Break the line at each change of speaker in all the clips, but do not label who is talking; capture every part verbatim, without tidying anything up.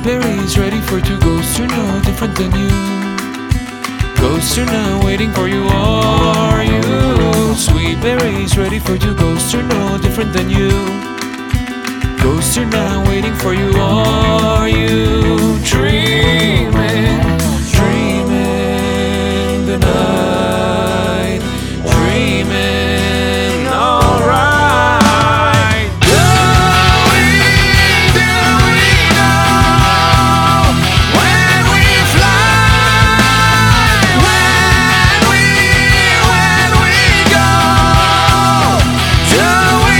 Sweetberry's ready for two ghosts who know different than you. Ghosts are now waiting for you, are you? Sweetberry's ready for two ghosts who know different than you. Ghosts are now waiting for you, are you? Dreaming, dreaming the night, dreaming alright. Do we, do we know when we fly, when we, when we go? Do we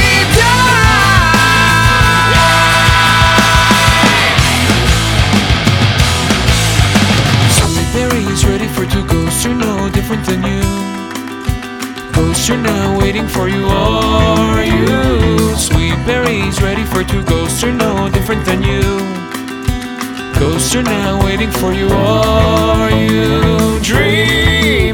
Sweetberry's ready for two ghosts who know different than you. Ghosts are now waiting for you, are you? Sweetberry's ready for two ghosts who know different than you. Ghosts are now waiting for you, are you? Dream